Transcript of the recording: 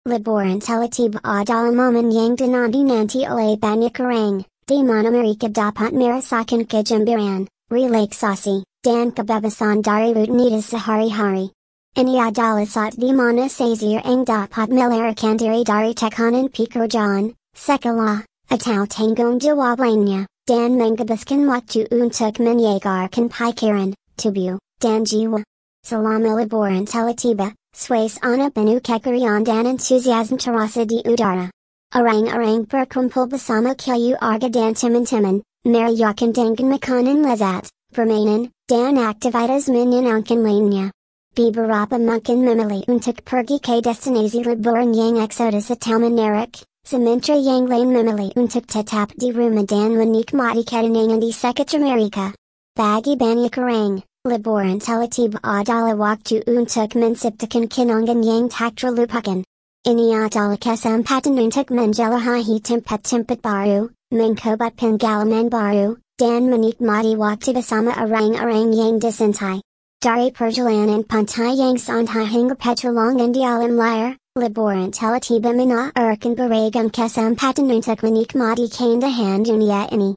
Liboran teletiba adalah momen yang dinanti-nanti oleh banyak orang, di mana mereka dapat merasakan kegembiraan, relaksasi, dan kebebasan dari rutinitas sehari-hari. Ini adalah saat di mana seseorang dapat melarikan diri dari tekanan pekerjaan, sekolah, atau tanggung jawab lainnya, dan menghabiskan waktu untuk menyegarkan pikiran, tubuh, dan jiwa. Selama liburan telah tiba, suasana penuh keceriaan dan entusiasme terasa di udara. Orang-orang berkumpul bersama keluarga dan teman-teman, merayakan dengan makanan lezat, permainan, dan aktivitas menyenangkan lainnya. Beberapa mungkin memilih untuk pergi ke destinasi liburan yang eksotis atau menarik, sementara yang lain memilih untuk tetap di rumah dan menikmati ketenangan di sekitar mereka. Bagi banyak orang, liburan telah tiba adalah waktu untuk menciptakan kenangan yang tak terlupakan. Ini adalah kesempatan untuk menjelajahi tempat-tempat baru, mencoba pengalaman baru, dan menikmati waktu bersama orang-orang yang dicintai. Dari perjalanan pantai yang santai hingga petualangan di alam layar, liburan telah tiba menawarkan beragam kesempatan untuk menikmati keindahan dunia ini.